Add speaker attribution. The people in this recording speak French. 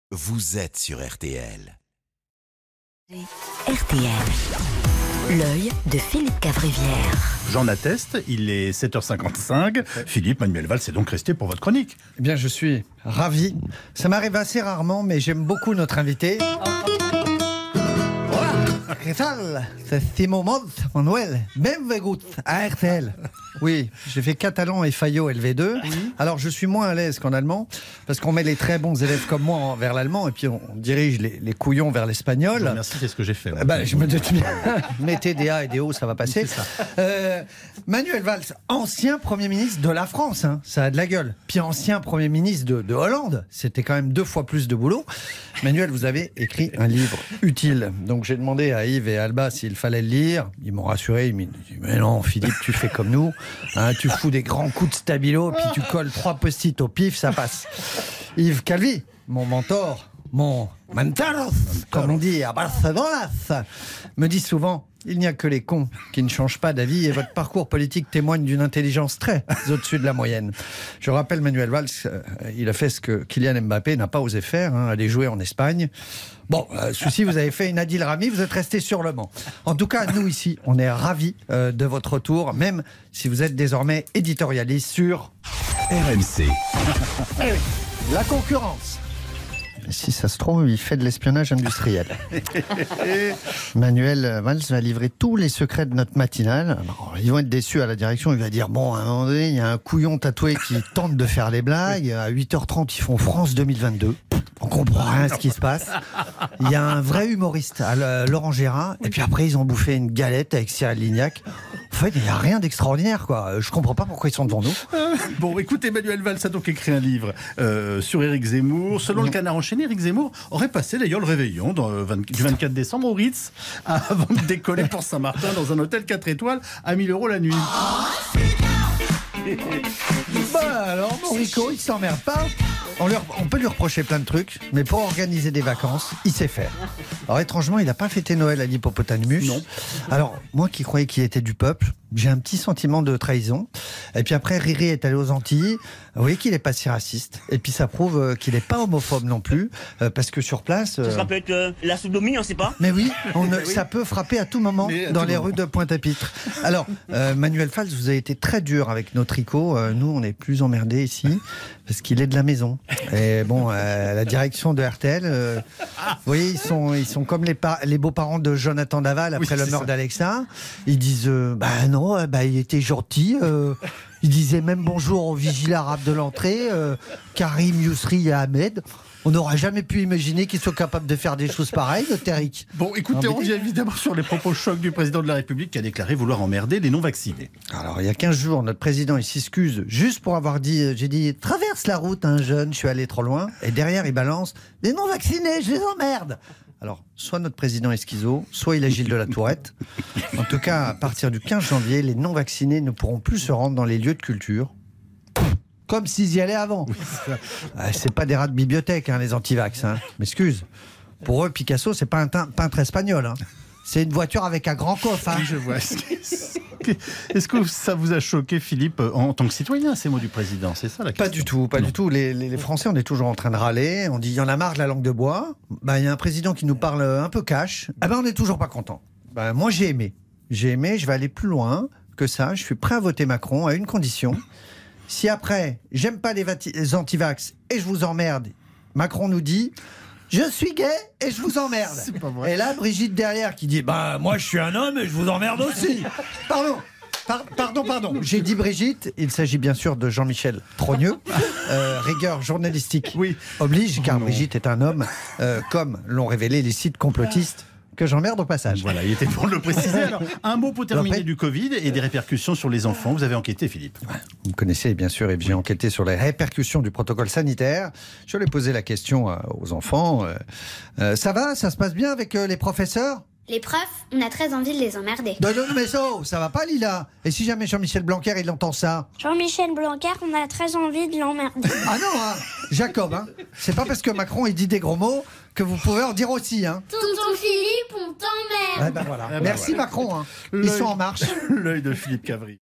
Speaker 1: Vous êtes sur RTL.
Speaker 2: RTL, l'œil de Philippe Cavrivière.
Speaker 3: J'en atteste, il est 7h55. Philippe Manuel Valls est donc resté pour votre chronique.
Speaker 4: Eh bien, je suis ravi. Ça m'arrive assez rarement, mais j'aime beaucoup notre invité. ¿Qué tal? C'est Simon Manuel. Benvegut à RTL. Oui, j'ai fait catalan et Fayot LV2. Alors, je suis moins à l'aise qu'en allemand, parce qu'on met les très bons élèves comme moi vers l'allemand, et puis on dirige les couillons vers l'espagnol.
Speaker 3: Merci, c'est ce que j'ai fait.
Speaker 4: Je me doute bien. Mettez des A et des O, ça va passer. Ça. Manuel Valls, ancien Premier ministre de la France, hein, ça a de la gueule. Puis ancien Premier ministre de Hollande, c'était quand même 2 fois plus de boulot. Manuel, vous avez écrit un livre utile. Donc j'ai demandé à Yves et Alba s'il fallait le lire. Ils m'ont rassuré, ils m'ont dit « Mais non, Philippe, tu fais comme nous. Hein, tu fous des grands coups de stabilo, puis tu colles 3 post-it au pif, ça passe. » Yves Calvi, mon mentor, mon mentor, comme on dit à Barcelone, me dit souvent « Il n'y a que les cons qui ne changent pas d'avis et votre parcours politique témoigne d'une intelligence très au-dessus de la moyenne. » Je rappelle, Manuel Valls, il a fait ce que Kylian Mbappé n'a pas osé faire, hein, aller jouer en Espagne. Bon, souci, vous avez fait une Adil Rami, vous êtes resté sur le banc. En tout cas, nous ici, on est ravis de votre retour, même si vous êtes désormais éditorialiste sur
Speaker 1: RMC.
Speaker 4: La concurrence. Si ça se trouve, il fait de l'espionnage industriel. Manuel Valls va livrer tous les secrets de notre matinale. Alors, ils vont être déçus à la direction. Il va dire, bon, à un moment donné, il y a un couillon tatoué qui tente de faire des blagues. À 8h30, ils font France 2022. On comprend rien à ce qui se passe. Il y a un vrai humoriste, Laurent Gérard. Et puis après, ils ont bouffé une galette avec Cyril Lignac. En fait, il n'y a rien d'extraordinaire, quoi. Je comprends pas pourquoi ils sont devant nous.
Speaker 3: Bon, écoutez, Manuel Valls a donc écrit un livre sur Éric Zemmour. Selon le Canard enchaîné, Éric Zemmour aurait passé d'ailleurs le réveillon du 24 décembre au Ritz avant de décoller pour Saint-Martin dans un hôtel 4 étoiles à 1 000 € la nuit.
Speaker 4: Alors, mon Rico, il s'emmerde pas. On peut lui reprocher plein de trucs, mais pour organiser des vacances, il sait faire. Alors étrangement, il n'a pas fêté Noël à l'hippopotamus.
Speaker 3: Non.
Speaker 4: Alors, moi qui croyais qu'il était du peuple, j'ai un petit sentiment de trahison. Et puis après, Riri est allé aux Antilles. Vous voyez qu'il n'est pas si raciste. Et puis ça prouve qu'il n'est pas homophobe non plus, parce que sur place...
Speaker 5: Ça peut être la sodomie, on ne sait pas.
Speaker 4: Mais oui, ça peut frapper à tout moment dans les rues de Pointe-à-Pitre. Alors, Manuel Valls, vous avez été très dur avec notre Rico. Nous, on est plus emmerdés ici, parce qu'il est de la maison. Et bon, la direction de RTL, vous voyez, ils sont comme les beaux-parents de Jonathan Daval après le meurtre d'Alexa. Ils disent, il était gentil. Il disait même bonjour au vigile arabe de l'entrée, Karim, Yousri et Ahmed. On n'aurait jamais pu imaginer qu'ils soient capables de faire des choses pareilles, Eric.
Speaker 3: Bon, écoutez, on revient évidemment sur les propos chocs du président de la République qui a déclaré vouloir emmerder les non-vaccinés.
Speaker 4: Alors, il y a 15 jours, notre président, il s'excuse juste pour avoir dit, j'ai dit, traverse la route, un jeune, je suis allé trop loin. Et derrière, il balance, les non-vaccinés, je les emmerde. Alors, soit notre président est schizo, soit il est Gilles de la Tourette. En tout cas, à partir du 15 janvier, les non-vaccinés ne pourront plus se rendre dans les lieux de culture. Comme s'ils y allaient avant. C'est pas des rats de bibliothèque, hein, les antivax. Hein. M'excuse. Pour eux, Picasso, c'est pas un peintre espagnol. Hein. C'est une voiture avec un grand coffre. Hein.
Speaker 3: Oui, je vois. Est-ce que ça vous a choqué, Philippe, en tant que citoyen, ces mots du président? C'est ça la question?
Speaker 4: Pas du tout. Les Français, on est toujours en train de râler. On dit, il y en a marre de la langue de bois. Il y a un président qui nous parle un peu cash. On n'est toujours pas content. Moi, j'ai aimé. Je vais aller plus loin que ça. Je suis prêt à voter Macron à une condition. Si après, j'aime pas les antivax et je vous emmerde, Macron nous dit, je suis gay et je vous emmerde.
Speaker 3: C'est pas vrai.
Speaker 4: Et là, Brigitte derrière qui dit, moi je suis un homme et je vous emmerde aussi. Pardon. J'ai dit Brigitte, il s'agit bien sûr de Jean-Michel Trogneux. Rigueur journalistique oblige, car Brigitte est un homme, comme l'ont révélé les sites complotistes que j'emmerde au passage.
Speaker 3: Voilà, il était pour le préciser. Alors, un mot pour terminer du Covid et des répercussions sur les enfants. Vous avez enquêté, Philippe?
Speaker 4: Vous me connaissez, bien sûr, et j'ai enquêté sur les répercussions du protocole sanitaire. Je lui ai posé la question aux enfants. Ça va? Ça se passe bien avec les professeurs?
Speaker 6: Les profs, on a très envie de les emmerder.
Speaker 4: Non, mais ça va pas, Lila? Et si jamais Jean-Michel Blanquer, il entend ça?
Speaker 6: Jean-Michel Blanquer, on a très envie de l'emmerder.
Speaker 4: Ah non, hein, Jacob, c'est pas parce que Macron, il dit des gros mots que vous pouvez en dire aussi.
Speaker 6: Tonton Philippe, on t'emmerde.
Speaker 4: Voilà. Merci Macron, ils sont en marche.
Speaker 3: L'œil de Philippe Cavrivière.